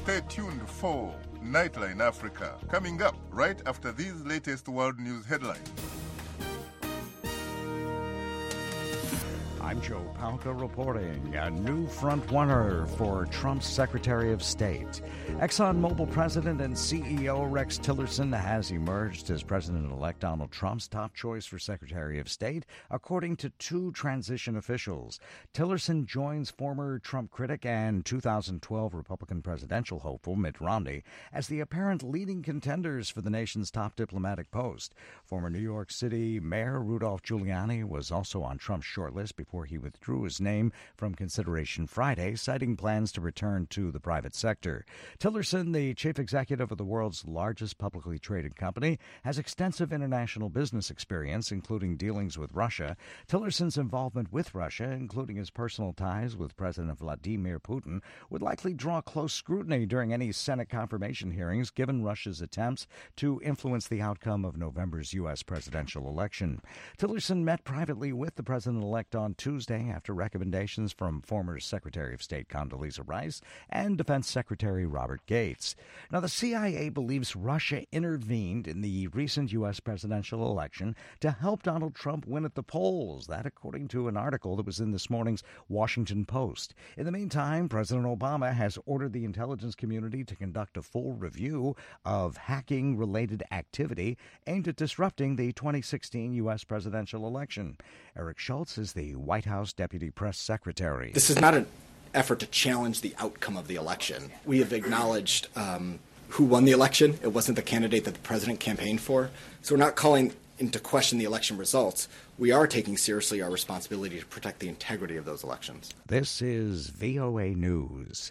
Stay tuned for Nightline Africa, coming up right after these latest world news headlines. I'm Joe Palca reporting. A new front-runner for Trump's Secretary of State. ExxonMobil President and CEO Rex Tillerson has emerged as President-elect Donald Trump's top choice for Secretary of State, according to two transition officials. Tillerson joins former Trump critic and 2012 Republican presidential hopeful Mitt Romney as the apparent leading contenders for the nation's top diplomatic post. Former New York City Mayor Rudolph Giuliani was also on Trump's shortlist before he withdrew his name from consideration Friday, citing plans to return to the private sector. Tillerson, the chief executive of the world's largest publicly traded company, has extensive international business experience, including dealings with Russia. Tillerson's involvement with Russia, including his personal ties with President Vladimir Putin, would likely draw close scrutiny during any Senate confirmation hearings, given Russia's attempts to influence the outcome of November's U.S. presidential election. Tillerson met privately with the president-elect on Tuesday after recommendations from former Secretary of State Condoleezza Rice and Defense Secretary Robert Gates. Now, the CIA believes Russia intervened in the recent U.S. presidential election to help Donald Trump win at the polls. That, according to an article that was in this morning's Washington Post. In the meantime, President Obama has ordered the intelligence community to conduct a full review of hacking-related activity aimed at disrupting the 2016 U.S. presidential election. Eric Schultz is the White House Deputy Press Secretary. This is not an effort to challenge the outcome of the election. We have acknowledged who won the election. It wasn't the candidate that the president campaigned for. So we're not calling into question the election results. We are taking seriously our responsibility to protect the integrity of those elections. This is VOA News.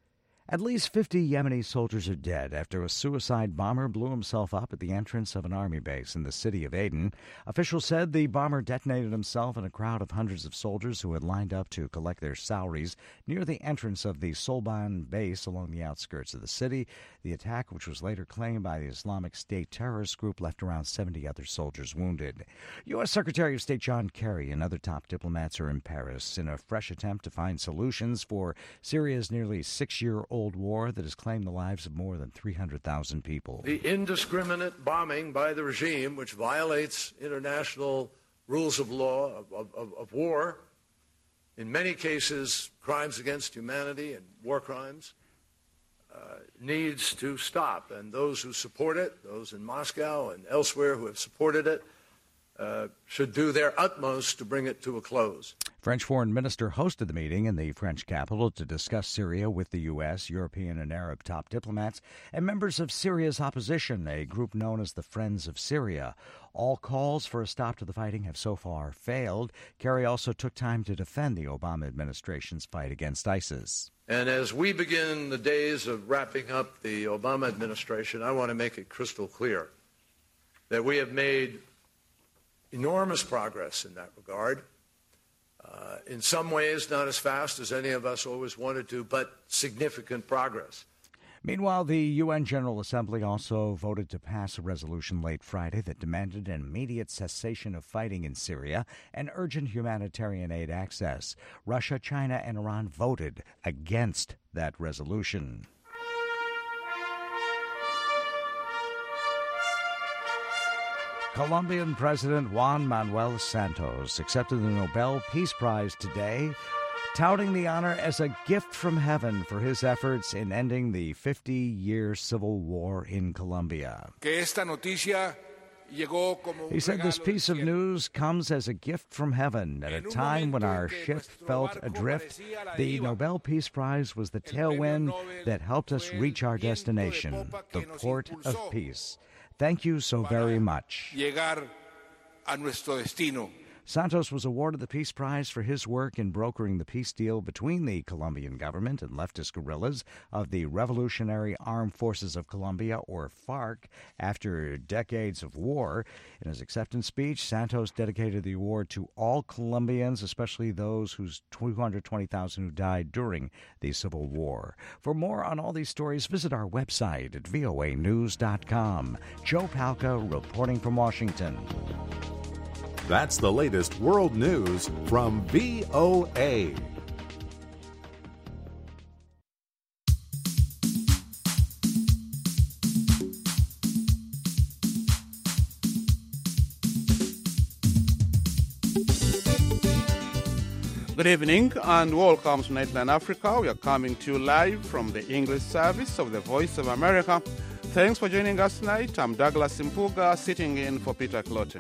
At least 50 Yemeni soldiers are dead after a suicide bomber blew himself up at the entrance of an army base in the city of Aden. Officials said the bomber detonated himself in a crowd of hundreds of soldiers who had lined up to collect their salaries near the entrance of the Solban base along the outskirts of the city. The attack, which was later claimed by the Islamic State terrorist group, left around 70 other soldiers wounded. U.S. Secretary of State John Kerry and other top diplomats are in Paris in a fresh attempt to find solutions for Syria's nearly 6-year-old war that has claimed the lives of more than 300,000 people. The indiscriminate bombing by the regime, which violates international rules of law, of war, in many cases crimes against humanity and war crimes, needs to stop. And those who support it, those in Moscow and elsewhere who have supported it, should do their utmost to bring it to a close. French foreign minister hosted the meeting in the French capital to discuss Syria with the U.S., European, and Arab top diplomats and members of Syria's opposition, a group known as the Friends of Syria. All calls for a stop to the fighting have so far failed. Kerry also took time to defend the Obama administration's fight against ISIS. And as we begin the days of wrapping up the Obama administration, I want to make it crystal clear that we have made enormous progress in that regard. In some ways, not as fast as any of us always wanted to, but significant progress. Meanwhile, the UN General Assembly also voted to pass a resolution late Friday that demanded an immediate cessation of fighting in Syria and urgent humanitarian aid access. Russia, China, and Iran voted against that resolution. Colombian President Juan Manuel Santos accepted the Nobel Peace Prize today, touting the honor as a gift from heaven for his efforts in ending the 50-year civil war in Colombia. He said this piece of news comes as a gift from heaven at a time when our ship felt adrift. The Nobel Peace Prize was the tailwind that helped us reach our destination, the port of peace. Thank you so very much. Santos was awarded the Peace Prize for his work in brokering the peace deal between the Colombian government and leftist guerrillas of the Revolutionary Armed Forces of Colombia, or FARC, after decades of war. In his acceptance speech, Santos dedicated the award to all Colombians, especially those whose 220,000 who died during the Civil War. For more on all these stories, visit our website at voanews.com. Joe Palca reporting from Washington. That's the latest world news from VOA. Good evening and welcome to Nightline Africa. We are coming to you live from the English service of the Voice of America. Thanks for joining us tonight. I'm Douglas Impuga, sitting in for Peter Clote.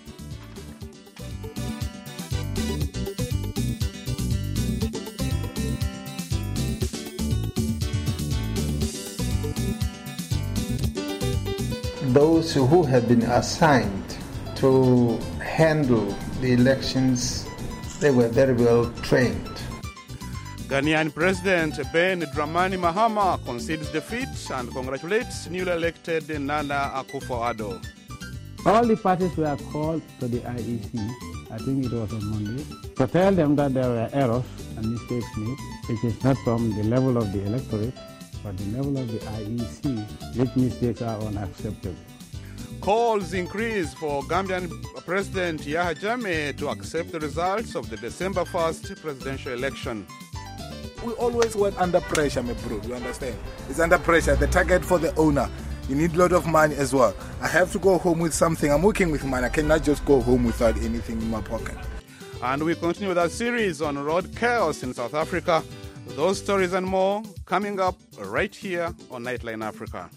Those who have been assigned to handle the elections, they were very well trained. Ghanaian President Ben Dramani Mahama concedes defeat and congratulates newly elected Nana Akufo-Addo. All the parties were called to the IEC, I think it was on Monday, to tell them that there were errors and mistakes made, which is not from the level of the electorate, but the level of the IEC, which mistakes are unacceptable. Calls increase for Gambian President Yahya Jammeh to accept the results of the December 1st presidential election. We always work under pressure, my bro, you understand? It's under pressure, the target for the owner. You need a lot of money as well. I have to go home with something. I'm working with money. I cannot just go home without anything in my pocket. And we continue with our series on road chaos in South Africa. Those stories and more coming up right here on Nightline Africa.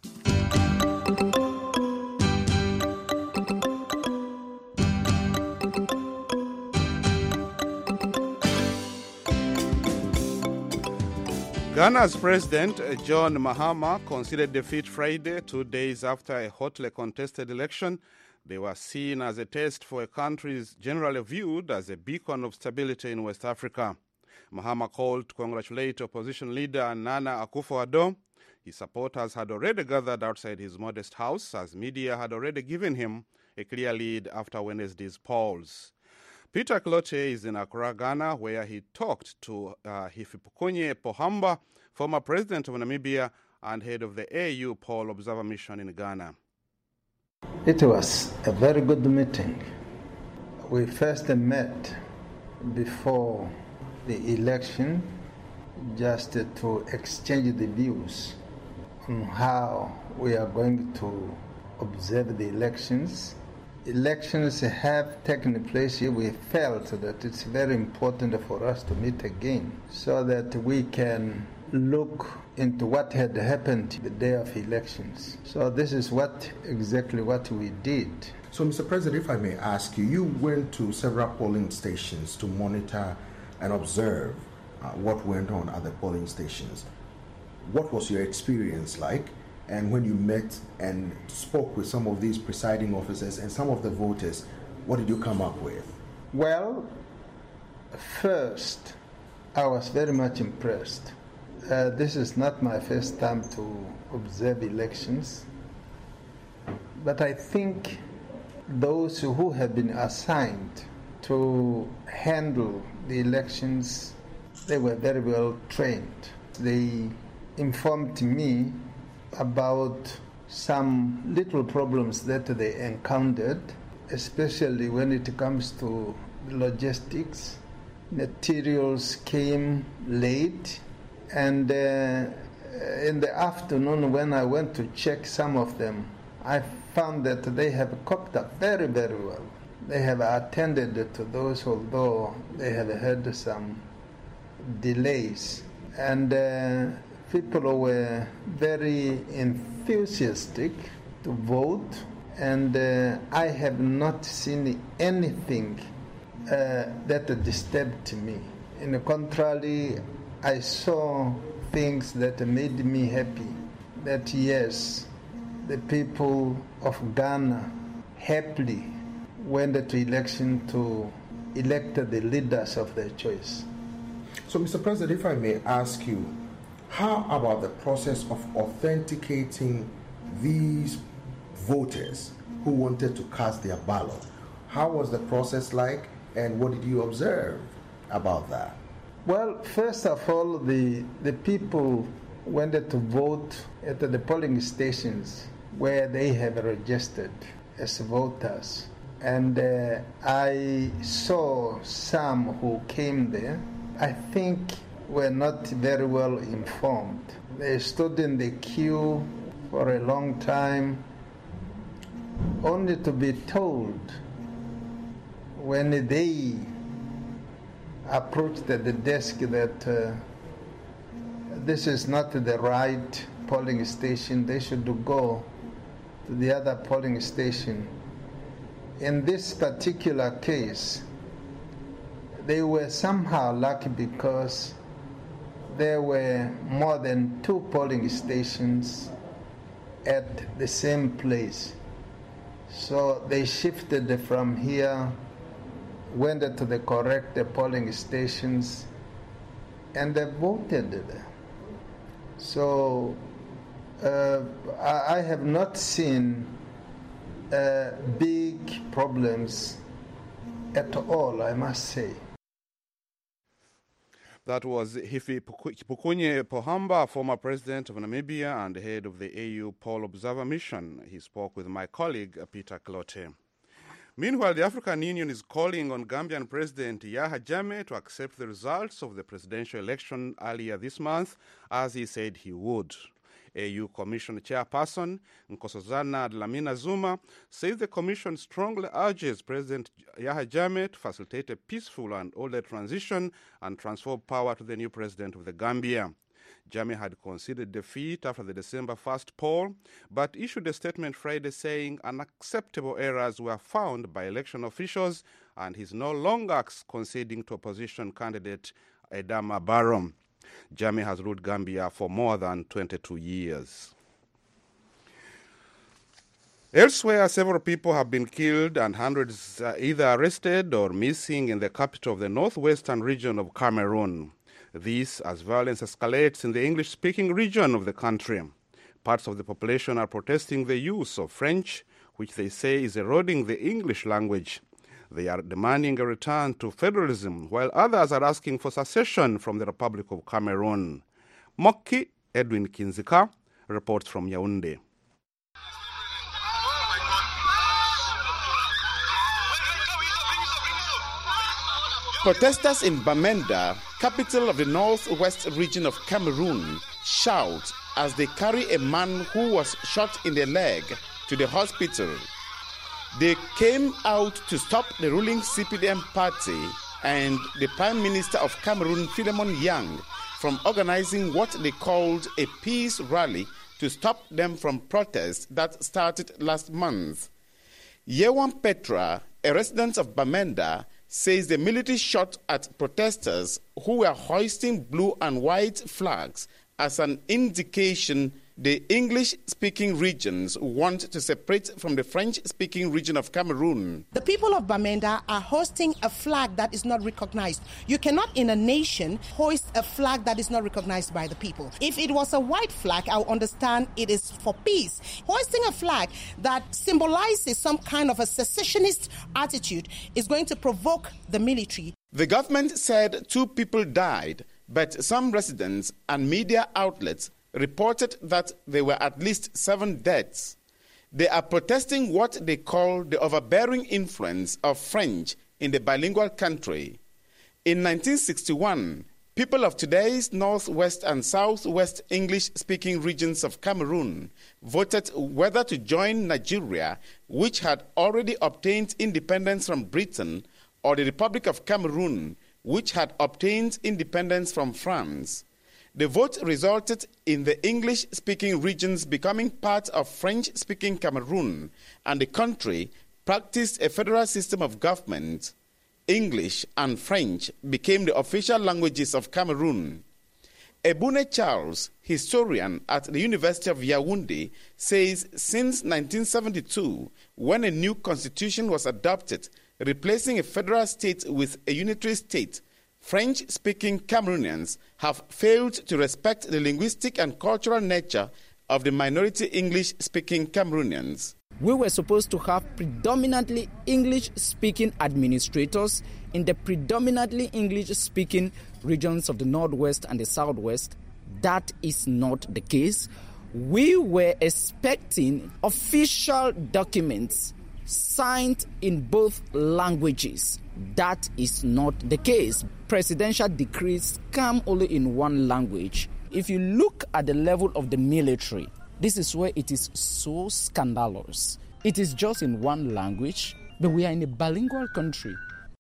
Ghana's President John Mahama conceded defeat Friday, 2 days after a hotly contested election. They were seen as a test for a country generally viewed as a beacon of stability in West Africa. Mahama called to congratulate opposition leader Nana Akufo-Addo. His supporters had already gathered outside his modest house as media had already given him a clear lead after Wednesday's polls. Peter Clote is in Accra, Ghana, where he talked to Hifikepunye Pohamba, former president of Namibia and head of the AU Poll Observer Mission in Ghana. It was a very good meeting. We first met before the election just to exchange the views on how we are going to observe the elections. Elections have taken place here. We felt that it's very important for us to meet again so that we can look into what had happened the day of elections. So this is exactly what we did. So, Mr. President, if I may ask you, you went to several polling stations to monitor and observe what went on at the polling stations. What was your experience like? And when you met and spoke with some of these presiding officers and some of the voters, what did you come up with? Well, first, I was very much impressed. This is not my first time to observe elections, but I think those who have been assigned to handle the elections, they were very well trained. They informed me about some little problems that they encountered, especially when it comes to logistics. Materials came late, and in the afternoon when I went to check some of them, I found that they have coped up very, very well. They have attended to those, although they have had some delays. And people were very enthusiastic to vote, and I have not seen anything that disturbed me. In the contrary, I saw things that made me happy, that yes, the people of Ghana happily went to election to elect the leaders of their choice. So, Mr. President, if I may ask you, how about the process of authenticating these voters who wanted to cast their ballot? How was the process like, and what did you observe about that? Well, first of all, the people went to vote at the polling stations where they have registered as voters. And I saw some who came there, I think were not very well informed. They stood in the queue for a long time, only to be told when they approached at the desk that this is not the right polling station. They should go to the other polling station. In this particular case, they were somehow lucky because there were more than 2 polling stations at the same place. So they shifted from here, went to the correct polling stations, and they voted there. So I have not seen big problems at all, I must say. That was Hifikepunye Pohamba, former president of Namibia and head of the AU Poll Observer Mission. He spoke with my colleague, Peter Clote. Meanwhile, the African Union is calling on Gambian President Yahya Jammeh to accept the results of the presidential election earlier this month, as he said he would. AU Commission Chairperson Nkosazana Dlamini Zuma says the Commission strongly urges President Yahya Jammeh to facilitate a peaceful and orderly transition and transfer power to the new president of the Gambia. Jammeh had conceded defeat after the December 1st poll, but issued a statement Friday saying unacceptable errors were found by election officials and he's no longer conceding to opposition candidate Adama Barrow. Jammeh has ruled Gambia for more than 22 years. Elsewhere, several people have been killed and hundreds either arrested or missing in the capital of the northwestern region of Cameroon. This as violence escalates in the English-speaking region of the country. Parts of the population are protesting the use of French, which they say is eroding the English language. They are demanding a return to federalism, while others are asking for secession from the Republic of Cameroon. Moki Edwin Kinzika reports from Yaoundé. Protesters in Bamenda, capital of the northwest region of Cameroon, shout as they carry a man who was shot in the leg to the hospital. They came out to stop the ruling CPDM party and the Prime Minister of Cameroon, Philemon Yang, from organizing what they called a peace rally to stop them from protests that started last month. Yewan Petra, a resident of Bamenda, says the military shot at protesters who were hoisting blue and white flags as an indication the English-speaking regions want to separate from the French-speaking region of Cameroon. The people of Bamenda are hoisting a flag that is not recognized. You cannot, in a nation, hoist a flag that is not recognized by the people. If it was a white flag, I would understand it is for peace. Hoisting a flag that symbolizes some kind of a secessionist attitude is going to provoke the military. The government said 2 people died, but some residents and media outlets reported that there were at least 7 deaths. They are protesting what they call the overbearing influence of French in the bilingual country. In 1961, people of today's northwest and southwest English-speaking regions of Cameroon voted whether to join Nigeria, which had already obtained independence from Britain, or the Republic of Cameroon, which had obtained independence from France. The vote resulted in the English-speaking regions becoming part of French-speaking Cameroon, and the country practiced a federal system of government. English and French became the official languages of Cameroon. Ebune Charles, historian at the University of Yaoundé, says since 1972, when a new constitution was adopted, replacing a federal state with a unitary state, French-speaking Cameroonians have failed to respect the linguistic and cultural nature of the minority English-speaking Cameroonians. We were supposed to have predominantly English-speaking administrators in the predominantly English-speaking regions of the Northwest and the Southwest. That is not the case. We were expecting official documents signed in both languages. That is not the case. Presidential decrees come only in one language. If you look at the level of the military, this is where it is so scandalous. It is just in one language, but we are in a bilingual country.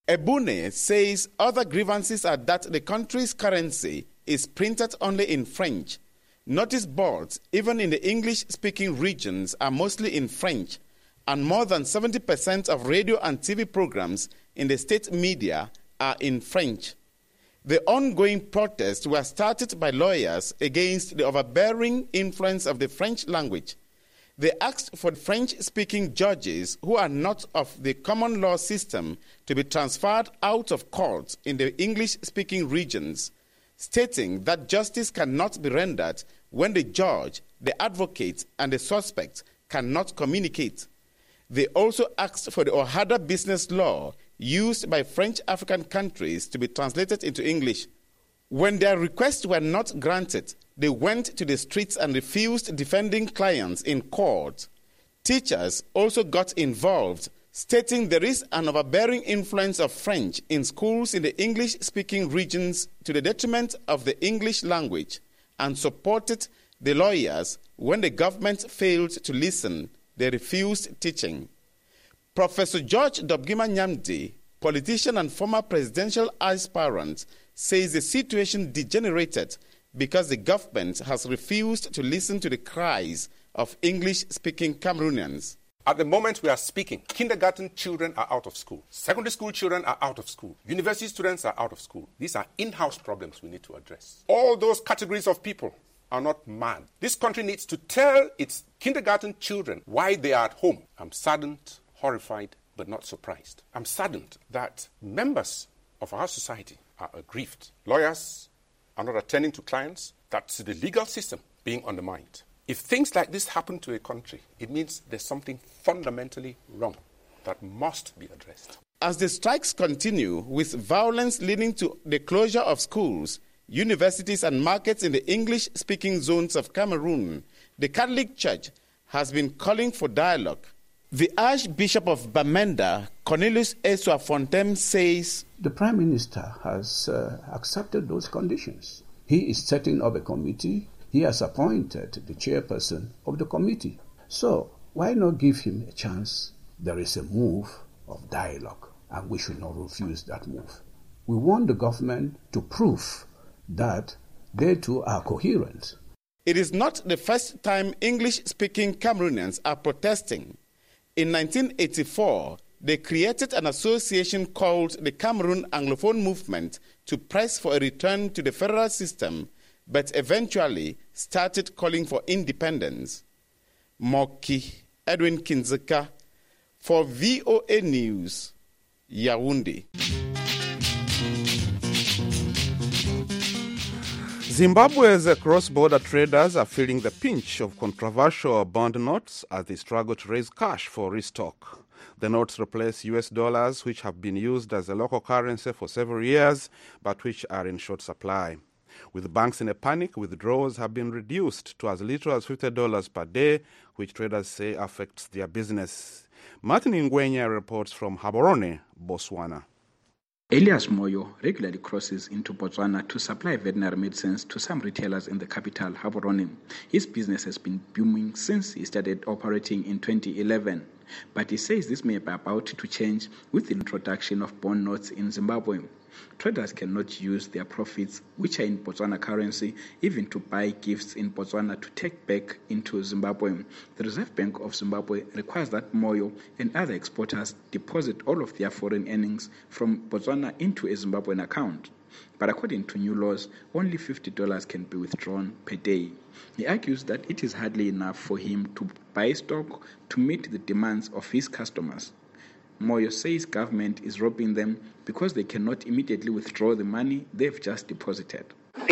Ebune says other grievances are that the country's currency is printed only in French. Notice boards, even in the English-speaking regions, are mostly in French, and more than 70% of radio and TV programs in the state media are in French. The ongoing protests were started by lawyers against the overbearing influence of the French language. They asked for French-speaking judges who are not of the common law system to be transferred out of court in the English-speaking regions, stating that justice cannot be rendered when the judge, the advocate, and the suspect cannot communicate. They also asked for the Ohada business law used by French African countries to be translated into English. When their requests were not granted, they went to the streets and refused defending clients in court. Teachers also got involved, stating there is an overbearing influence of French in schools in the English-speaking regions to the detriment of the English language, and supported the lawyers when the government failed to listen. They refused teaching. Professor George Dobgima Nyamdi, politician and former presidential aspirant, says the situation degenerated because the government has refused to listen to the cries of English-speaking Cameroonians. At the moment we are speaking, kindergarten children are out of school. Secondary school children are out of school. University students are out of school. These are in-house problems we need to address. All those categories of people are not mad. This country needs to tell its kindergarten children why they are at home. I'm saddened, horrified, but not surprised. I'm saddened that members of our society are aggrieved. Lawyers are not attending to clients. That's the legal system being undermined. If things like this happen to a country, it means there's something fundamentally wrong that must be addressed. As the strikes continue, with violence leading to the closure of schools, universities and markets in the English-speaking zones of Cameroon, the Catholic Church has been calling for dialogue. The Archbishop of Bamenda, Cornelius Esua Fontem, says, the Prime Minister has accepted those conditions. He is setting up a committee. He has appointed the chairperson of the committee. So why not give him a chance? There is a move of dialogue, and we should not refuse that move. We want the government to prove that they too are coherent. It is not the first time English-speaking Cameroonians are protesting. In 1984, they created an association called the Cameroon Anglophone Movement to press for a return to the federal system, but eventually started calling for independence. Moki Edwin Kinzeka for VOA News, Yaoundé. Zimbabwe's cross-border traders are feeling the pinch of controversial bond notes as they struggle to raise cash for restock. The notes replace US dollars, which have been used as a local currency for several years, but which are in short supply. With banks in a panic, withdrawals have been reduced to as little as $50 per day, which traders say affects their business. Martin Ngwenya reports from Gaborone, Botswana. Elias Moyo regularly crosses into Botswana to supply veterinary medicines to some retailers in the capital, Gaborone. His business has been booming since he started operating in 2011. But he says this may be about to change with the introduction of bond notes in Zimbabwe. Traders cannot use their profits, which are in Botswana currency, even to buy gifts in Botswana to take back into Zimbabwe. The Reserve Bank of Zimbabwe requires that Moyo and other exporters deposit all of their foreign earnings from Botswana into a Zimbabwean account. But according to new laws, only $50 can be withdrawn per day. He argues that it is hardly enough for him to buy stock to meet the demands of his customers. Moyo says government is robbing them because they cannot immediately withdraw the money they've just deposited.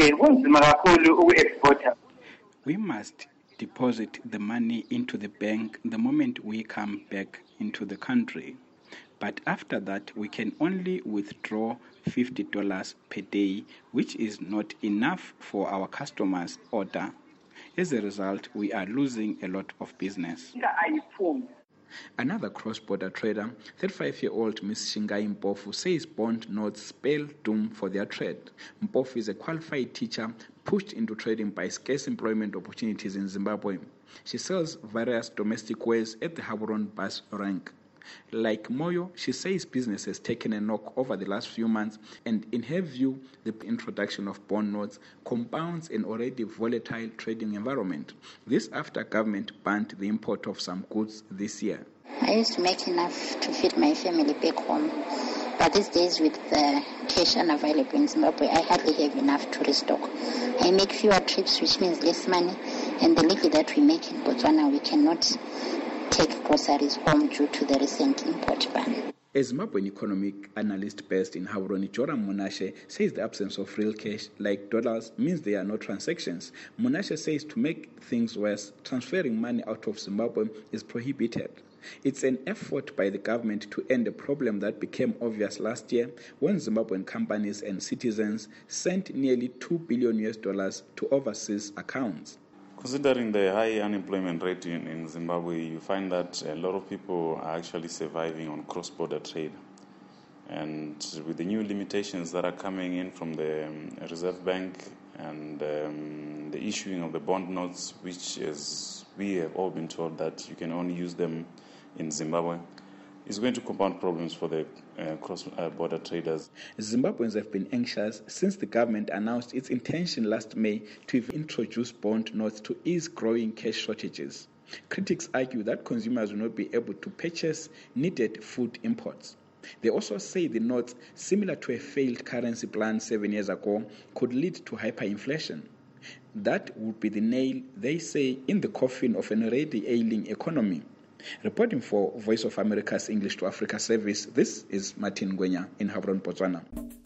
We must deposit the money into the bank the moment we come back into the country. But after that, we can only withdraw $50 per day, which is not enough for our customers' order. As a result, we are losing a lot of business. Another cross-border trader, 35-year-old Ms. Shingai Mpofu, says bond notes spell doom for their trade. Mpofu is a qualified teacher pushed into trading by scarce employment opportunities in Zimbabwe. She sells various domestic wares at the Gaborone bus rank. Like Moyo, she says business has taken a knock over the last few months, and in her view, the introduction of bond notes compounds an already volatile trading environment. This after government banned the import of some goods this year. I used to make enough to feed my family back home, but these days with the cash unavailable in Zimbabwe, I hardly have enough to restock. I make fewer trips, which means less money, and the little that we make in Botswana, we cannot take groceries home due to the recent import ban. A Zimbabwean economic analyst based in Gaborone, Joram Munashe, says the absence of real cash, like dollars, means there are no transactions. Munashe says to make things worse, transferring money out of Zimbabwe is prohibited. It's an effort by the government to end a problem that became obvious last year when Zimbabwean companies and citizens sent nearly $2 billion to overseas accounts. Considering the high unemployment rate in Zimbabwe, you find that a lot of people are actually surviving on cross-border trade. And with the new limitations that are coming in from the Reserve Bank and the issuing of the bond notes, which as we have all been told that you can only use them in Zimbabwe, is going to compound problems for the cross-border traders. Zimbabweans have been anxious since the government announced its intention last May to introduce bond notes to ease growing cash shortages. Critics argue that consumers will not be able to purchase needed food imports. They also say the notes, similar to a failed currency plan 7 years ago, could lead to hyperinflation. That would be the nail, they say, in the coffin of an already ailing economy. Reporting for Voice of America's English to Africa service, this is Martin Ngwenya in Gaborone, Botswana.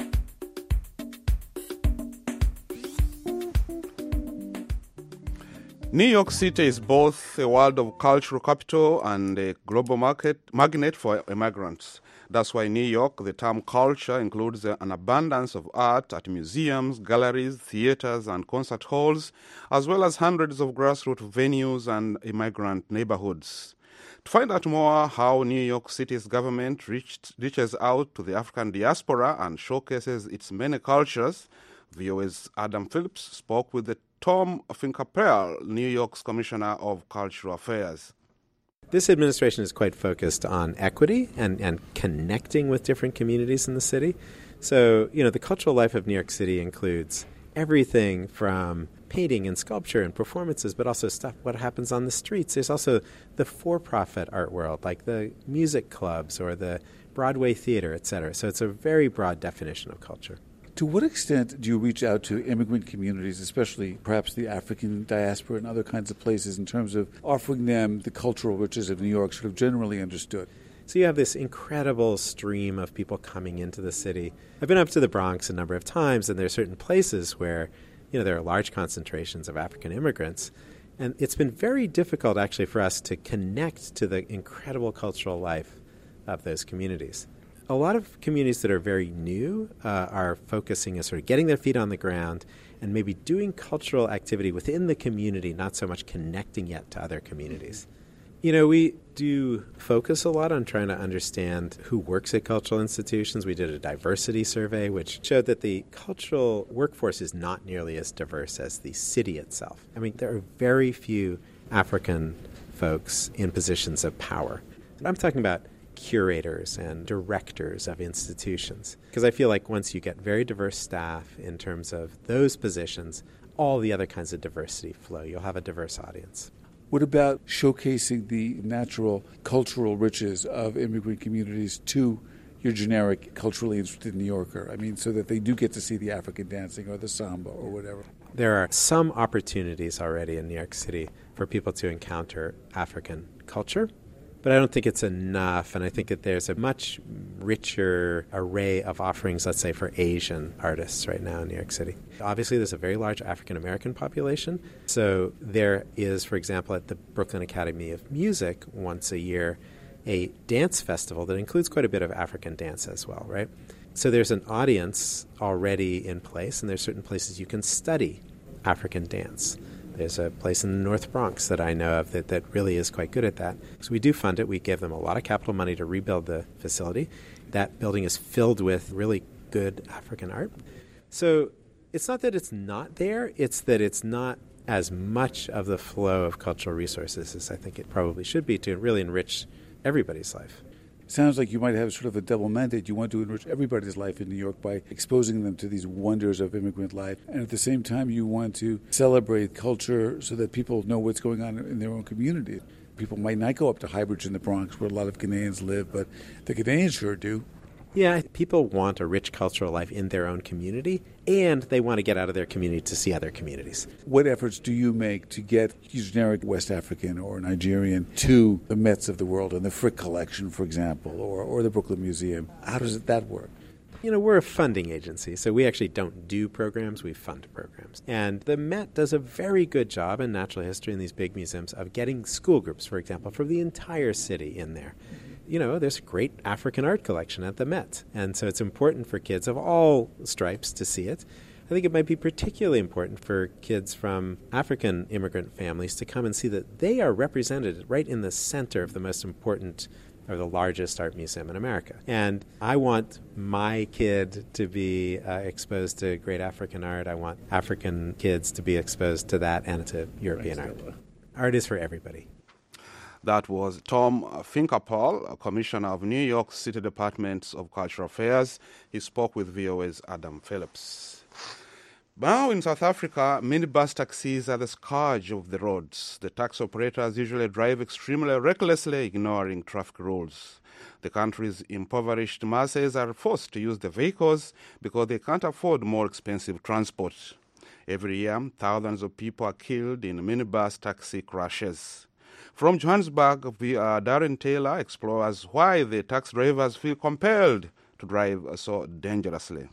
New York City is both a world of cultural capital and a global magnet for immigrants. That's why New York, the term culture includes an abundance of art at museums, galleries, theaters, and concert halls, as well as hundreds of grassroots venues and immigrant neighborhoods. To find out more how New York City's government reaches out to the African diaspora and showcases its many cultures, VOA's Adam Phillips spoke with Tom Finkelpearl, New York's Commissioner of Cultural Affairs. This administration is quite focused on equity and connecting with different communities in the city. So, the cultural life of New York City includes everything from painting and sculpture and performances, but also stuff, what happens on the streets. There's also the for-profit art world, like the music clubs or the Broadway theater, etc. So it's a very broad definition of culture. To what extent do you reach out to immigrant communities, especially perhaps the African diaspora and other kinds of places, in terms of offering them the cultural riches of New York, sort of generally understood? So you have this incredible stream of people coming into the city. I've been up to the Bronx a number of times, and there are certain places where there are large concentrations of African immigrants. And it's been very difficult, actually, for us to connect to the incredible cultural life of those communities. A lot of communities that are very new are focusing on sort of getting their feet on the ground and maybe doing cultural activity within the community, not so much connecting yet to other communities. We do focus a lot on trying to understand who works at cultural institutions. We did a diversity survey, which showed that the cultural workforce is not nearly as diverse as the city itself. I mean, there are very few African folks in positions of power. I'm talking about curators and directors of institutions, because I feel like once you get very diverse staff in terms of those positions, all the other kinds of diversity flow. You'll have a diverse audience. What about showcasing the natural cultural riches of immigrant communities to your generic culturally interested New Yorker? I mean, so that they do get to see the African dancing or the samba or whatever. There are some opportunities already in New York City for people to encounter African culture, but I don't think it's enough, and I think that there's a much richer array of offerings, let's say, for Asian artists right now in New York City. Obviously, there's a very large African-American population, so there is, for example, at the Brooklyn Academy of Music, once a year, a dance festival that includes quite a bit of African dance as well, right? So there's an audience already in place, and there's certain places you can study African dance. There's a place in the North Bronx that I know of that really is quite good at that. So we do fund it. We give them a lot of capital money to rebuild the facility. That building is filled with really good African art. So it's not that it's not there. It's that it's not as much of the flow of cultural resources as I think it probably should be to really enrich everybody's life. sounds like you might have sort of a double mandate. You want to enrich everybody's life in New York by exposing them to these wonders of immigrant life. And at the same time, you want to celebrate culture so that people know what's going on in their own community. People might not go up to Highbridge in the Bronx, where a lot of Ghanaians live, but the Ghanaians sure do. Yeah, people want a rich cultural life in their own community, and they want to get out of their community to see other communities. What efforts do you make to get generic West African or Nigerian to the Mets of the world and the Frick Collection, for example, or the Brooklyn Museum? How does that work? You know, we're a funding agency, so we actually don't do programs, we fund programs. And the Met does a very good job in natural history in these big museums of getting school groups, for example, from the entire city in there. You know, there's a great African art collection at the Met, and so it's important for kids of all stripes to see it. I think it might be particularly important for kids from African immigrant families to come and see that they are represented right in the center of the most important or the largest art museum in America. And I want my kid to be exposed to great African art. I want African kids to be exposed to that and to European art. Art is for everybody. That was Tom Finkerpaul, Commissioner of New York City Department of Cultural Affairs. He spoke with VOA's Adam Phillips. Now in South Africa, minibus taxis are the scourge of the roads. The taxi operators usually drive extremely recklessly, ignoring traffic rules. The country's impoverished masses are forced to use the vehicles because they can't afford more expensive transport. Every year, thousands of people are killed in minibus taxi crashes. From Johannesburg, Darren Taylor explores why the taxi drivers feel compelled to drive so dangerously.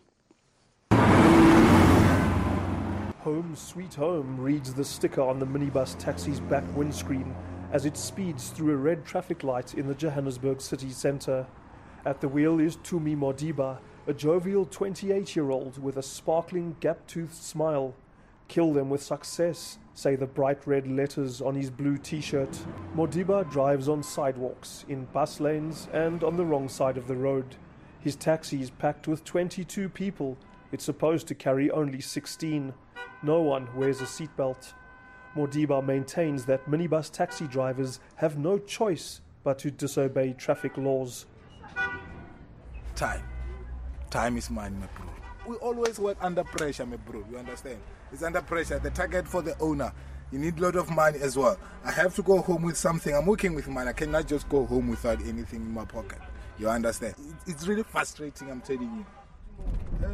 Home Sweet Home reads the sticker on the minibus taxi's back windscreen as it speeds through a red traffic light in the Johannesburg city centre. At the wheel is Tumi Modiba, a jovial 28-year-old with a sparkling gap-toothed smile. Kill them with success, say the bright red letters on his blue t-shirt. Modiba drives on sidewalks, in bus lanes and on the wrong side of the road. His taxi is packed with 22 people. It's supposed to carry only 16. No one wears a seatbelt. Modiba maintains that minibus taxi drivers have no choice but to disobey traffic laws. Time is money, my bro. We always work under pressure, my bro. You understand? It's under pressure. The target for the owner. You need a lot of money as well. I have to go home with something. I'm working with money. I cannot just go home without anything in my pocket. You understand? It's really frustrating, I'm telling you.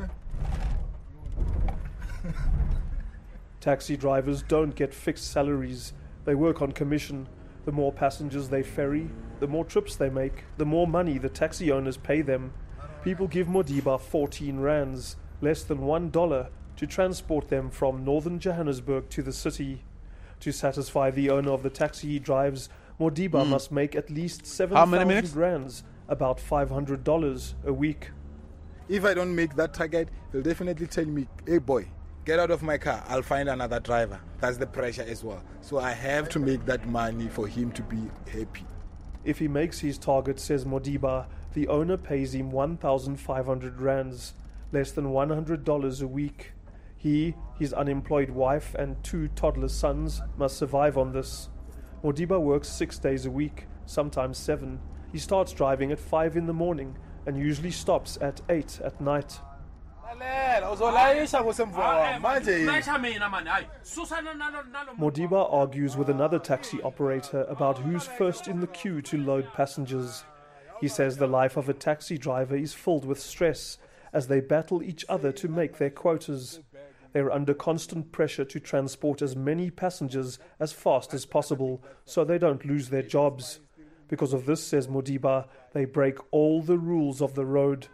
Taxi drivers don't get fixed salaries. They work on commission. The more passengers they ferry, the more trips they make, the more money the taxi owners pay them. People give Modiba 14 rands, less than $1, to transport them from northern Johannesburg to the city. To satisfy the owner of the taxi he drives, Modiba must make at least 7,000 rands, about $500 a week. If I don't make that target, he'll definitely tell me, hey boy, get out of my car, I'll find another driver. That's the pressure as well. So I have to make that money for him to be happy. If he makes his target, says Modiba, the owner pays him 1,500 rands, less than $100 a week. He, his unemployed wife and 2 toddler sons must survive on this. Modiba works 6 days a week, sometimes 7. He starts driving at 5 in the morning and usually stops at 8 at night. Modiba argues with another taxi operator about who's first in the queue to load passengers. He says the life of a taxi driver is filled with stress as they battle each other to make their quotas. They're under constant pressure to transport as many passengers as fast as possible so they don't lose their jobs. Because of this, says Modiba, they break all the rules of the road.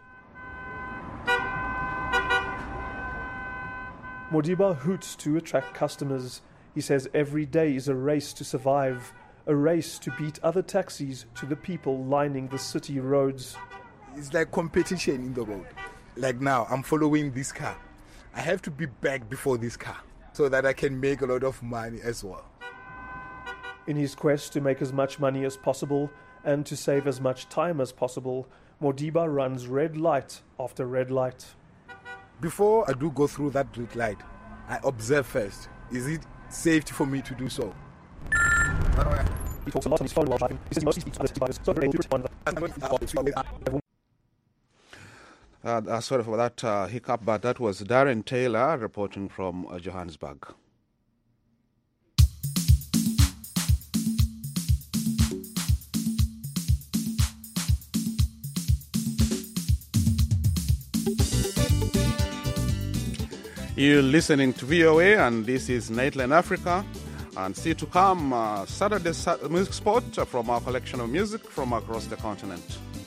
Modiba hoots to attract customers. He says every day is a race to survive, a race to beat other taxis to the people lining the city roads. It's like competition in the road. Like now, I'm following this car. I have to be back before this car so that I can make a lot of money as well. In his quest to make as much money as possible and to save as much time as possible, Modiba runs red light after red light. Before I do go through that red light, I observe first. Is it safe for me to do so? He talks a lot on his phone while driving. He says he mostly speaks to other drivers, so they're able to respond. Sorry for that hiccup, but that was Darren Taylor reporting from Johannesburg. You're listening to VOA, and this is Nightline Africa. And see to come Saturday music spot from our collection of music from across the continent.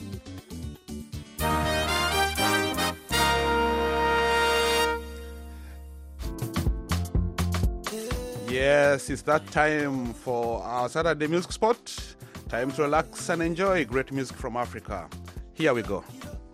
Yes, it's that time for our Saturday music spot. Time to relax and enjoy great music from Africa. Here we go.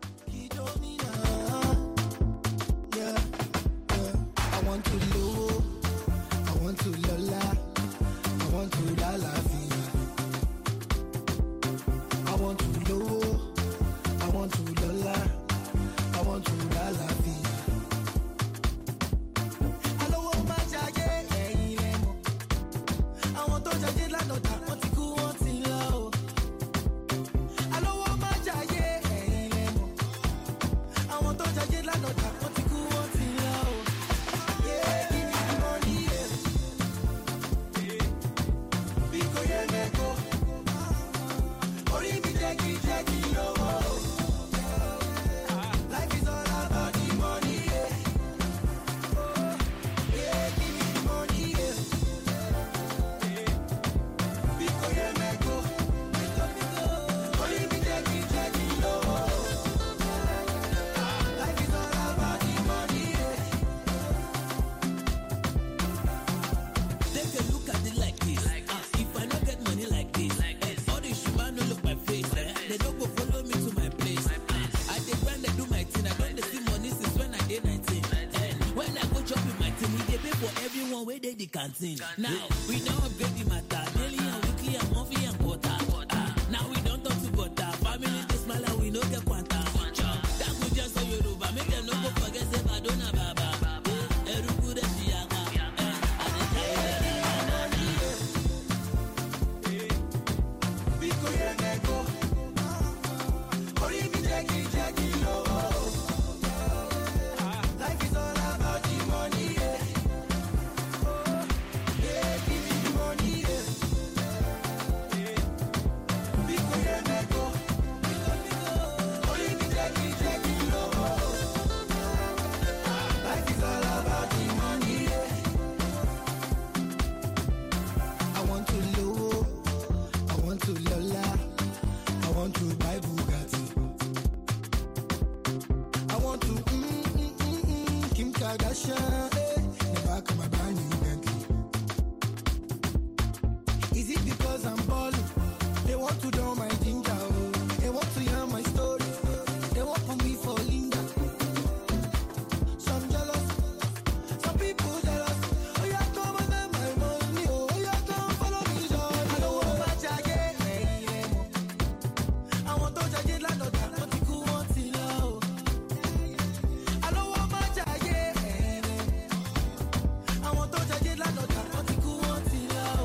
Now we don't upgrade the matter, daily and weekly and monthly and quarter. Now we don't talk to butter, family they smile and we no get quanta. That could just say Yoruba, make them no go forget say Badona Baba. Eruku de Siaka, Biko Yemeko, Oribi Jackie Lowo. Life is all about the money. Is it because I'm balling? They want to know my ginger. They want to hear my story. They want for me for Linda. Some jealous, some people jealous. Oh yeah, come and get my money. Oh yeah, come follow me, John. I don't want to match again. I want to judge it like no time. But you could want to know. I don't want match again. I want to judge it like no time. But you could want to know.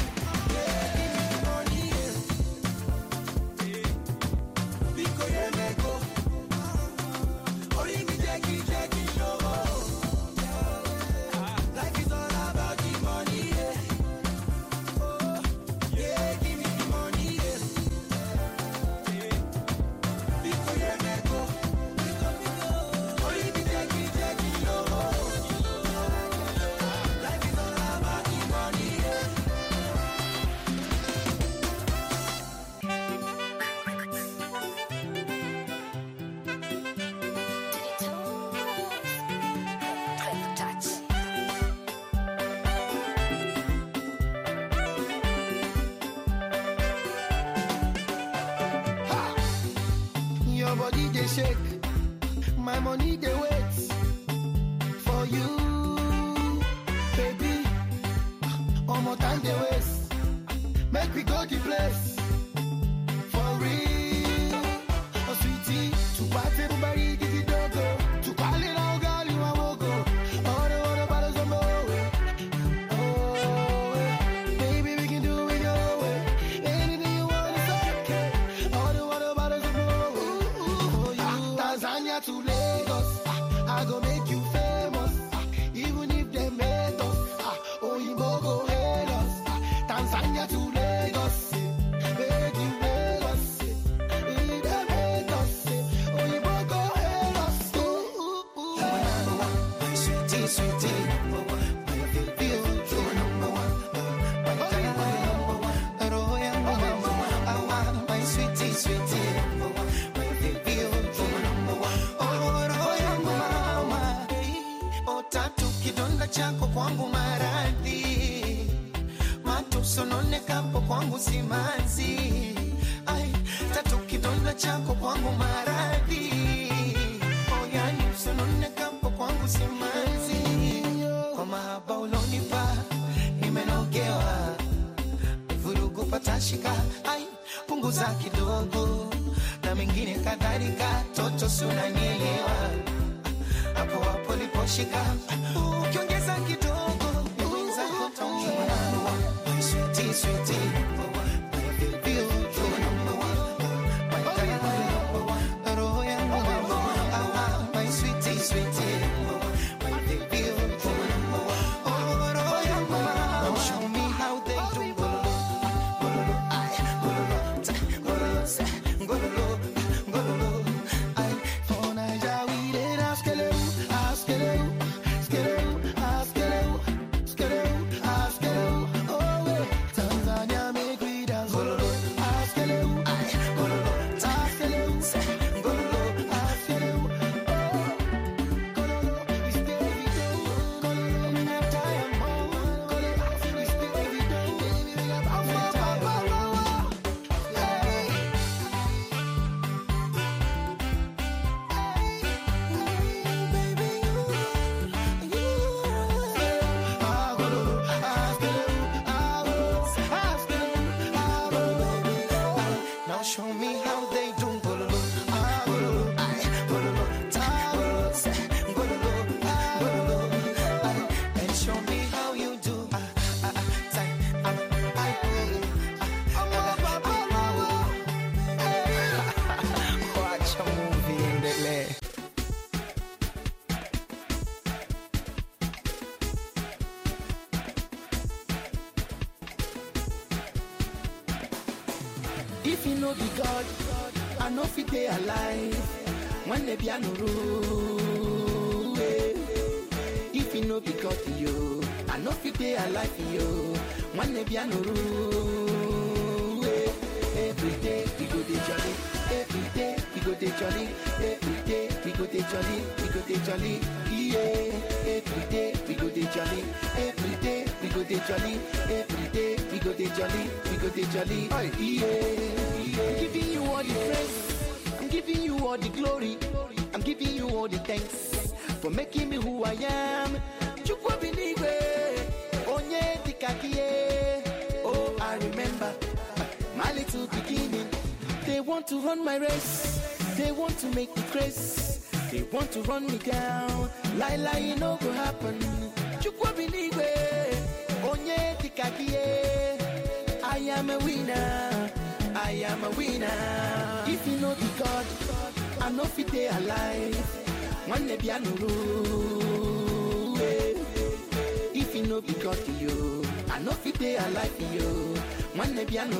Your body they shake, my money they wait for you, baby. One more time they waste, make me go the place for real. Oh sweetie, to party everybody give it don't go, to call it out girl you won't go. All the bottles on my way. Oh, baby we can do it your way. Tanzania to Lagos, make you Lagos, Lagos, Oyibogo Lagos, sweetie, sweetie, number one, my baby, oh, number one, my sweetie, sweetie, number one, my baby, oh, number one, oh, tatu kidonda chako kwangu maradhi, sononekapo kwangu simanzi, ai tatu kidonda chako kwangu maradhi, oh yani sononekapo kwangu simanzi, kwa mahaba ulonipa nimenogewa, vurugu patashika, ai punguza kidogo na mengine kadhalika, toto sunanielewa, hapo hapo liposhika, ukiongeza kidogo uweza kutongewa. Sweetie, sweetie, number one, my baby, oh, number one, my number one, my sweetie, sweetie, number one, my baby, oh, number one, show me how they do, show me how they do, and show me how you do. Watch a movie in the lane. If you know the God, I know if they alive. When they be no rule. If you know the God to you, I know if they alive for you. When they be no rule. Every day we go to jolly. Every day we go to jolly. Every day we go to jolly. We go to jolly. Yeah. Every day we go to jolly. Every day we go to jolly. Every day we go to jolly. We go to jolly. Yeah. I'm giving you all the praise, I'm giving you all the glory, I'm giving you all the thanks for making me who I am. Chukwa biniwe, onye tikakie. Oh, I remember my little beginning. They want to run my race, they want to make me crazy, they want to run me down. Lie, you know go happen. Chukwa biniwe, onye tikakie. I am a winner. I am a winner. If you know the God, I know if they alive. One day no rule. If you know the God to you, I know if they alive for you. One day no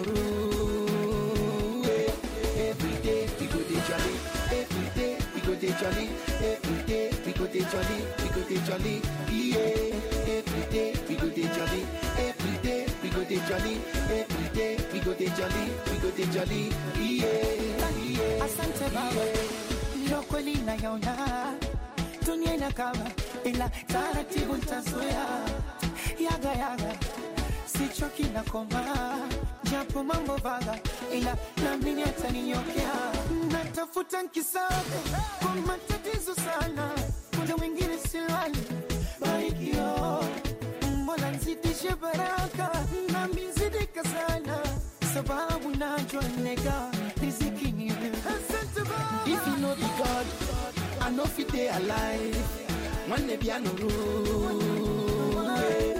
rule. Every day we go to jolly. Every day we go to jolly. Every day we go to jolly. We go to jolly. Yeah. Every day we go to jolly. Every day we go to jolly. Every day we go to jolly. We go to jolly. Yeah. Asante Baba, ndio kweli nayaona dunia inakaba, ila taratibu nitazoea. Yaga sichoki na koma, japo mambo vaga, ila naamini ataninyokea. Natafuta nkisabe kwa matatizo sana, muda wengine silali barikio. Mola nzidishe baraka na mizidika sana, sababu najua nega riziki ni wewe. If you know the God, I know if they alive. One day no rule.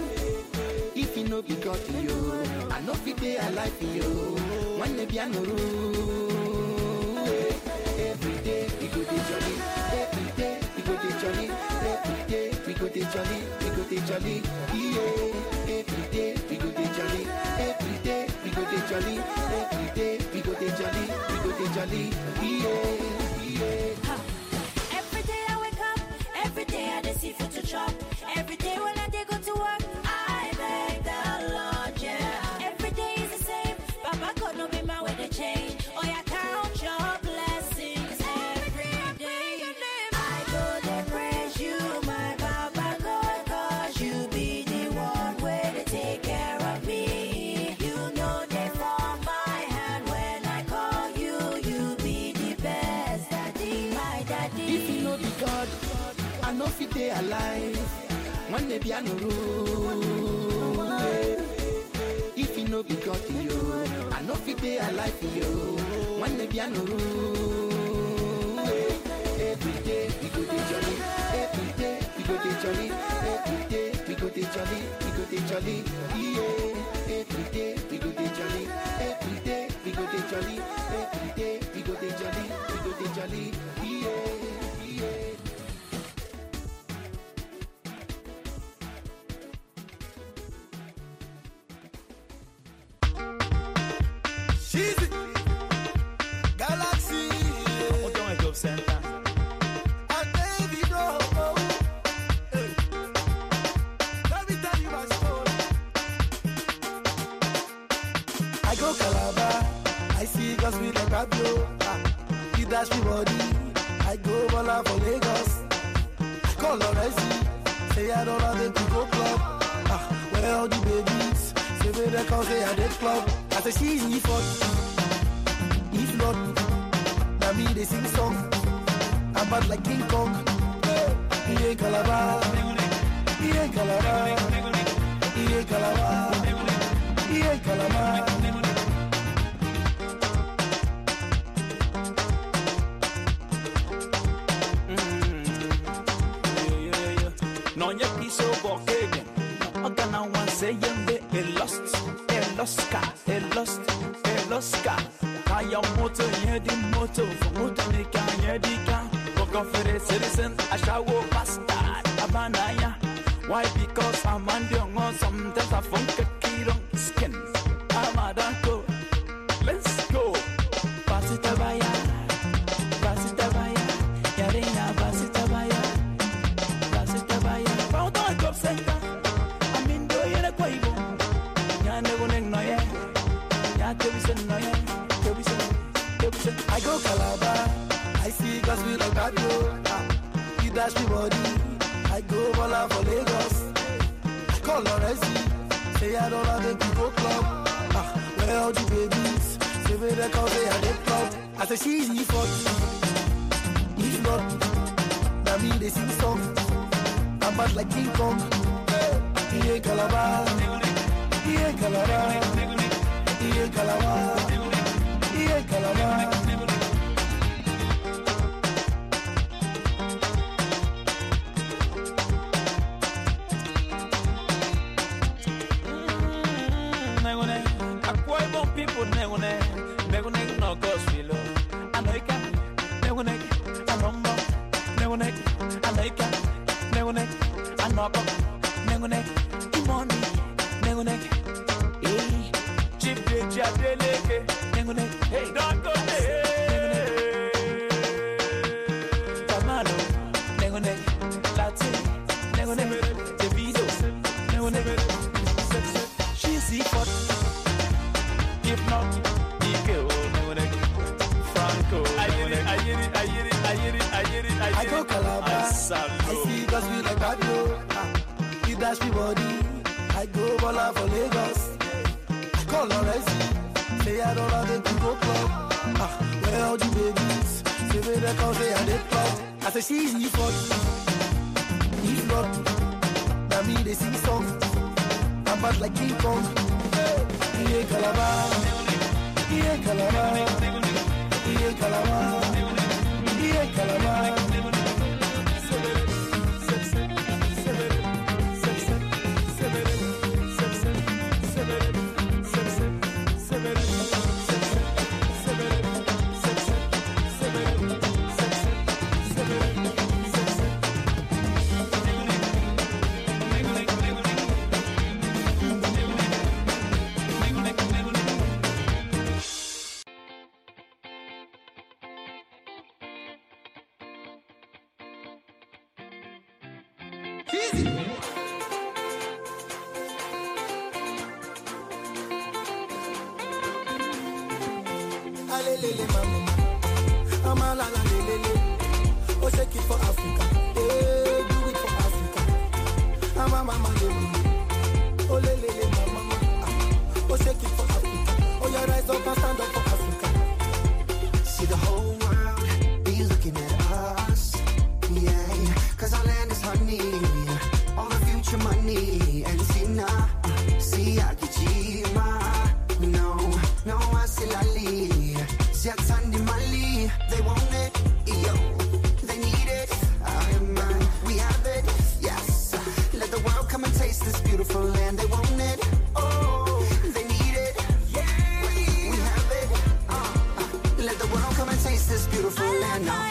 If you know the God to you, I know if they alive for you. One day no rule. Every day we go to jolly. Every day we go to jolly. Every day we go to jolly. We go to jolly. Yeah. Every day we go to jolly. jolly. Every day we go dey jolly, we go dey jolly. Yeah, yeah. Every day I wake up, every day I dey see food to chop. Every day when I dey go to work, I thank the Lord, yeah. Every day is the same, Papa God no be my way to change. Oh, yeah, count your blessings every day. I go to praise you, my Papa God, 'cause you be the one way to take care of me. You know they form my hand when I call you. You be the best daddy, my daddy. If you know the God, I know if they alive. One day be on the road. If you know the God to you, I know if they alive for you. One day be on the road. Every day we go to jolly. Every day we go to jolly. Every day we go to jolly. We go to jolly. Yeah. Every day we go to jolly. Every day we go to jolly. Every day we go to jolly. We go to jolly. Yeah. Yeah. Cheesy Galaxy. Center. And David Rowe. Hey. Let me tell you my story. I go Calabar, I see girls with like Fabio. He dash me body. I go Bola for Lagos. I call Loresi, say I don't have to go club. Where all the babies? Say where they call say I did club. I say she's E4. If not, now me they sing song. I'm bad like King Kong. He ain't Calabar. He ain't Calabar. He ain't Calabar. He ain't Calabar. No nye piso bokegen. Ogana wan say yende eloska. Kaya moto yedi moto. Moto ni kan yedi kan. Confident citizen, I shall go bastard. Abanaya. Why? Because I'm on sometimes I funk a kid on skin. I'm a danko. Let's go. Basitabaya. Yarina Basitabaya. Found on top center. I'm in do you like Quavo. Yaneguning no yeah. Yatevison no yeah. I go Calabar. I see girls with like Fabio. He dash me body. I go Bola for Lagos. I call Loresi. Say I don't have to go club. Where all the babies? Say where they call say I did club. I say she's E4. If not, now me they sing song. I'm bad like King Kong. He ain't Calabar. He ain't Calabar. He ain't Calabar. He ain't Calabar. People negonek no gospel. Anoika, negonek, anombo, negonek, anoika, negonek, anoko, negonek, imoni, negonek, chip jadeleke, negonek, hey, don't go there. Tamano, negonek, Latin, negonek, Davido, negonek, she's E4. If not, Ego, Franco, I go Calabar. I see girls with like Fabio. He dash me body. I go Bola for Lagos. I call Loresi. Say I don't have to go club. Where all the babies? Say where they call say I did club. I say she's E4. If not, now me they sing song. I'm bad like King Kong. He ain't Calabar. He ain't Calabar. He ain't Calabar. He ain't Calabar. alelele mama. Amalala lelele. Oh, shake it for Africa. Hey, do it for Africa. Mama lelele. Oh, lelele mama. Oh, shake it for Africa. Oh, you rise up and stand up for Africa. See the whole world be looking at us. Yeah, cause our land is honey. All the future money. And see now, see Akijima. No, I see Lali. See Atandi Mali. They want it, yo. They need it. We have it, yes. Let the world come and taste this beautiful land. They want it, oh. They need it, yeah. We have it, let the world come and taste this beautiful land now.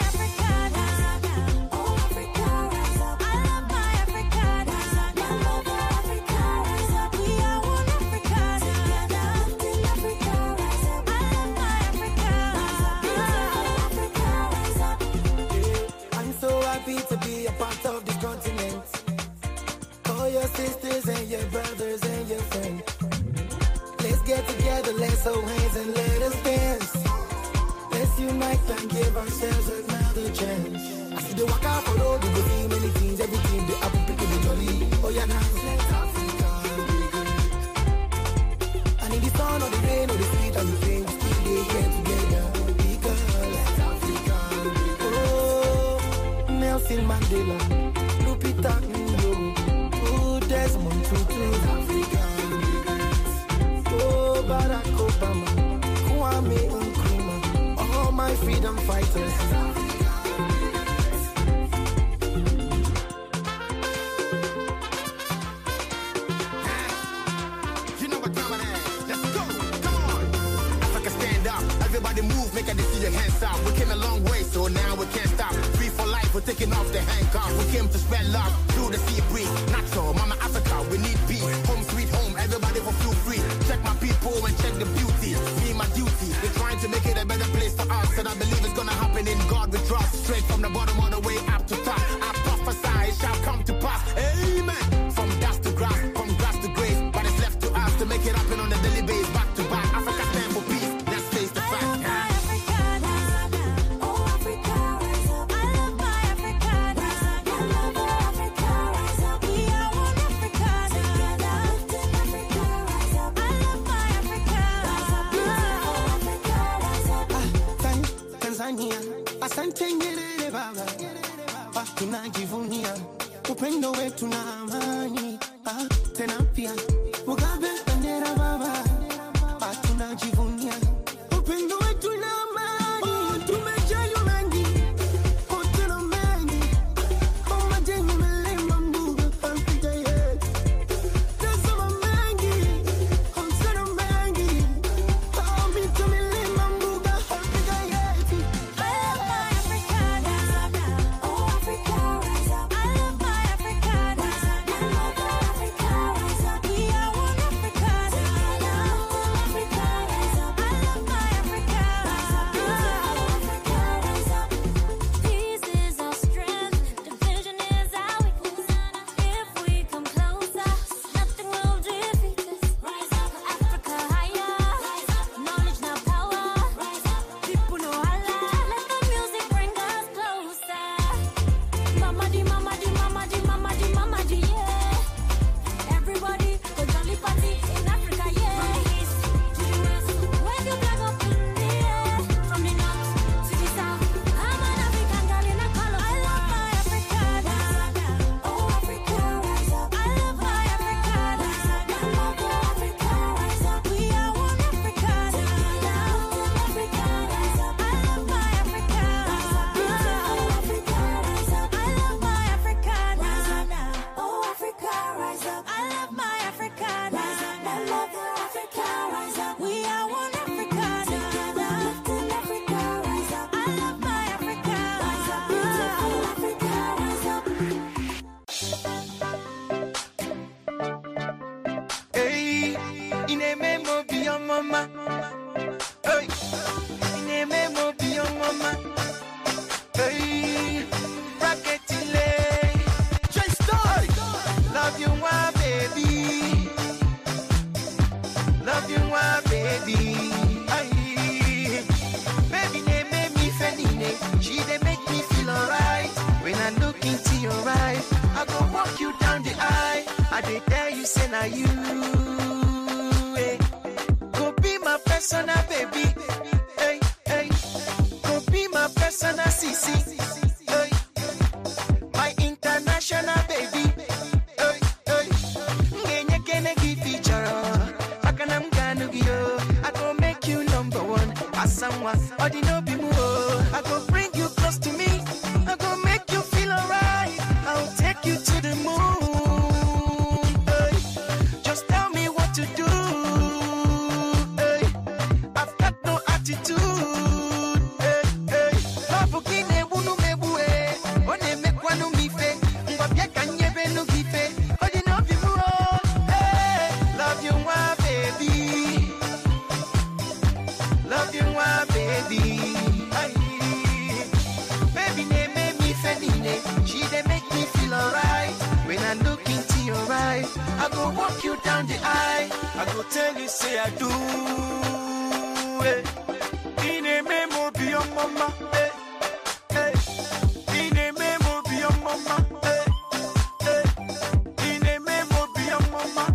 To be a part of this continent. All your sisters and your brothers and your friends. Let's get together, let's hold hands and let us dance. Let's unite and give ourselves another chance. I see the walk out for road, you go see many things, everything, the apple picking the jolly. Oh yeah, now let Africa be great. And in the sun or the rain or the street or the fame, we still get together. Because let Africa be great. Nelson Mandela, Lupita Nyong'o, Desmond Tutu, oh Barack Obama, Kwame Nkrumah, all my freedom fighters. You know what time it is? Let's go, come on. Africa stand up, everybody move, make a see your hands up. We came a long way, so now we can't stop. We're taking off the handcuff. We came to spread love through the sea breeze. Natural, Mama Africa, we need peace. Home sweet home, everybody for feel free. Check my people and check the beauty. Me my duty. We're trying to make it a better place for us, and I believe it's gonna happen in God we trust. Straight from the bottom all the way up to top. I prophesy it shall come to pass. Amen. From dust to grass, from grass to grace, but it's left to us to make it happen on a daily basis. Back to back, Africa stand for peace. Let's face the fact. Asante Nyerere baba, tunajivunia upendo wetu na amani. Tena pia Mugabe bendera baba, tunajivunia upendo wetu na amani. Tumejaliwa mengi, tena mengi, majengo milima mbuga Afrika yetu. Tazama mengi, tena mengi, mito milima mbuga Afrika yetu. I dey tell you, say na you. Go be my personal baby. Hey, hey. Go be my personal CC. Hey. My international baby. Hey, hey. Ngenye kene feature. Akanam ganu giyo. I go make you number one. As someone, or the no be more. I go bring you close to me. I go make you feel alright. I'll take you to the moon. Hey. Just tell me what to do. Hey. I've got no attitude. Hey, hey. Mabukine wunu mebue. One mekwanu mife. Mbapya kanyebe no gife. Odi no bimu. Hey. Love you, my baby. Love you, my baby. Hey. Baby, they make me feminine. She they make me feel alright. When I look into your eyes, I go walk you down the aisle. I go tell you, say I do. In a memo, be your mama. In a memo, be your mama. In a memo, be your mama.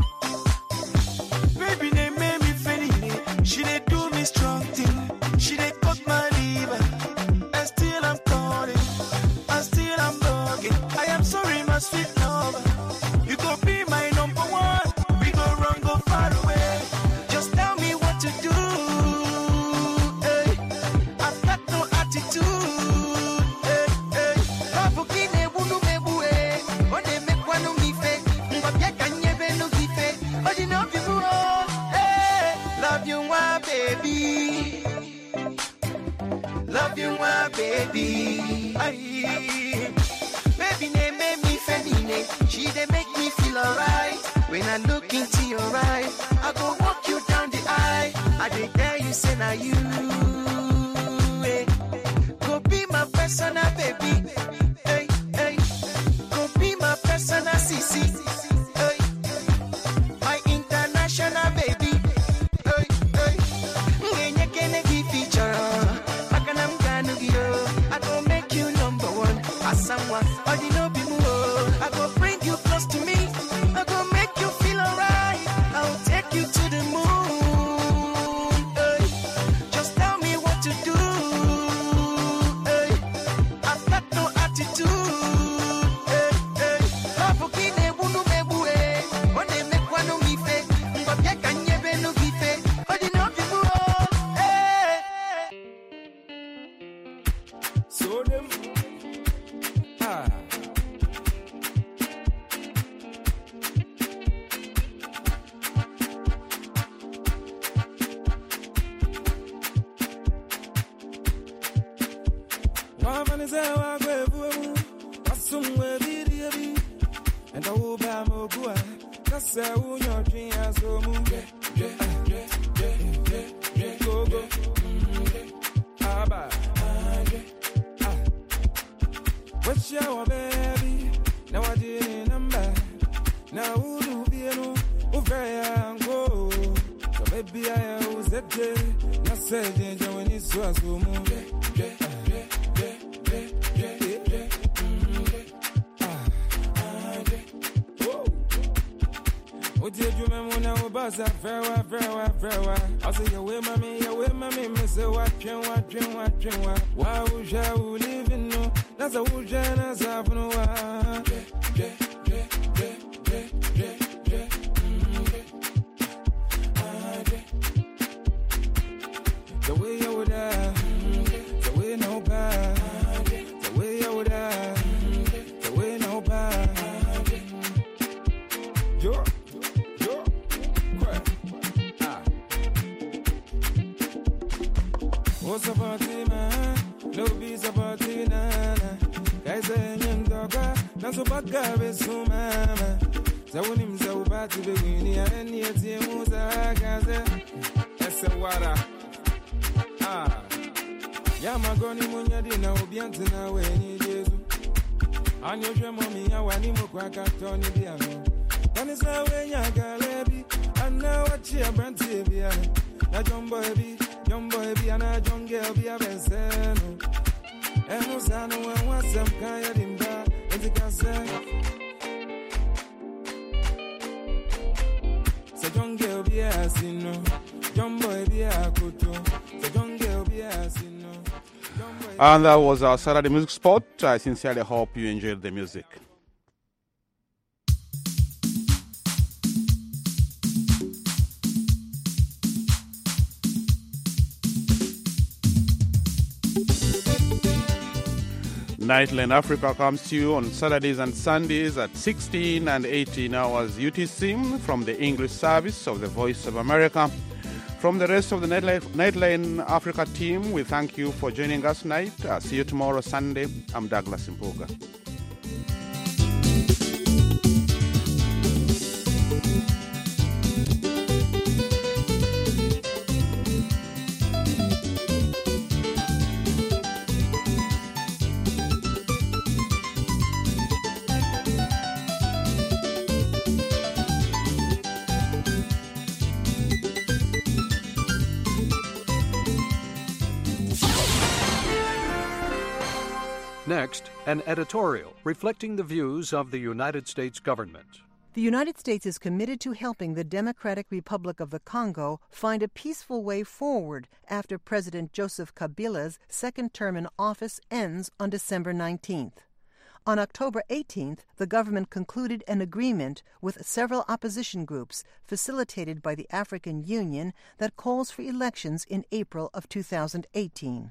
Baby, they make me feminine. She they do me strong thing. She they cut my liver. And still I'm calling. And still I'm bugging. I am sorry, my sweet lover. You go be my number one. We go run, go far away. Just tell me what to do. Hey. I've got no attitude. Hey, hey. Babukine wunu mebue. One mekwanu mife. Mbapya kanyebe no gife. Odi no bibu. Hey. Love you, my baby. Love you, my baby. Aye. Baby, they make me feminine. She they make me feel alright. When I look into your eyes, I go walk you down the aisle. I dey tell you, say na you. Go be my personal baby. Hey, hey. Go be my personal CC. Hey. My international baby. Hey, hey. Ngenye kene feature. I go make you number one. As someone, or the no be more. I go bring you close to me. I go make you feel alright. I'll take you to the moon. Hey. Just tell me what to do. Hey. I've got no attitude. Hey, hey. Babukine wunu mebue. One mekwanu mife. Mbapya kanyebe no gife. Odi no be more. Hey. So them and I will buy more good. That's how your dream has so moved. Go, go. What's your baby? Now I didn't number. Now who do you know? Over go. So baby, I was that day. Now say, when it's so moved. What did you remember now about that? Very well. I say, you with mommy, miss it, watching. Why would you live in no? That's a wood, that's a no. The way you would the way no bad, the way you would the way no bad. Yo. What's about it, man? No bees about it, nana. Guys, I'm young dogger. That's what I be so mama. So when him so bad to be winning, and yet he moves a gaza. That's a water. Yamagoni Munya Dina will be until now when he is. And your mommy, I want him to crack at Tony Biano. And it's now when you're Galebi, and now what you are brand TV. That young boy be an a young girl be a Benseno. And no son, one was some kind of him back, and the castle. young girl be a sinner, young boy be a kuto, young girl be a sinner. And that was our Saturday music spot. I sincerely hope you enjoyed the music. Nightline Africa comes to you on Saturdays and Sundays at 16 and 18 hours UTC from the English service of the Voice of America. From the rest of the Nightline Africa team, we thank you for joining us tonight. See you tomorrow, Sunday. I'm Douglas Impuga. Next, an editorial reflecting the views of the United States government. The United States is committed to helping the Democratic Republic of the Congo find a peaceful way forward after President Joseph Kabila's second term in office ends on December 19th. On October 18th, the government concluded an agreement with several opposition groups facilitated by the African Union that calls for elections in April of 2018.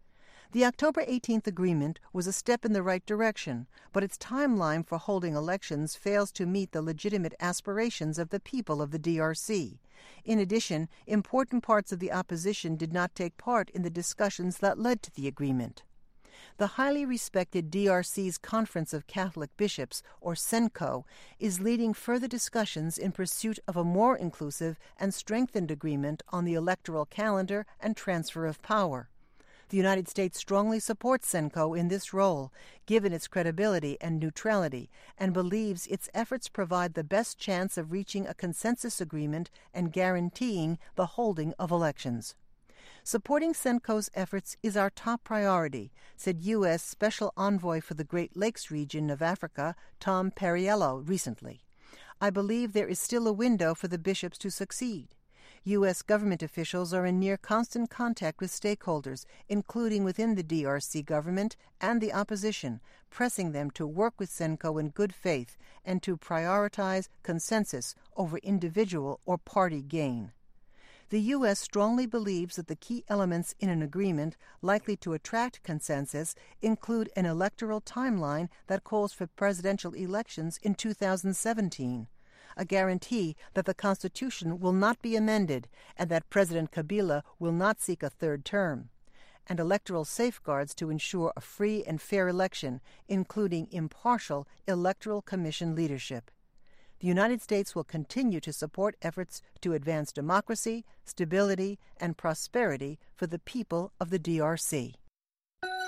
The October 18th agreement was a step in the right direction, but its timeline for holding elections fails to meet the legitimate aspirations of the people of the DRC. In addition, important parts of the opposition did not take part in the discussions that led to the agreement. The highly respected DRC's Conference of Catholic Bishops, or CENCO, is leading further discussions in pursuit of a more inclusive and strengthened agreement on the electoral calendar and transfer of power. The United States strongly supports CENCO in this role, given its credibility and neutrality, and believes its efforts provide the best chance of reaching a consensus agreement and guaranteeing the holding of elections. Supporting CENCO's efforts is our top priority, said U.S. Special Envoy for the Great Lakes region of Africa, Tom Perriello, recently. I believe there is still a window for the bishops to succeed. U.S. government officials are in near constant contact with stakeholders, including within the DRC government and the opposition, pressing them to work with CENCO in good faith and to prioritize consensus over individual or party gain. The U.S. strongly believes that the key elements in an agreement likely to attract consensus include an electoral timeline that calls for presidential elections in 2017, a guarantee that the Constitution will not be amended and that President Kabila will not seek a third term, and electoral safeguards to ensure a free and fair election, including impartial Electoral Commission leadership. The United States will continue to support efforts to advance democracy, stability, and prosperity for the people of the DRC.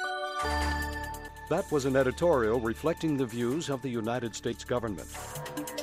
That was an editorial reflecting the views of the United States government.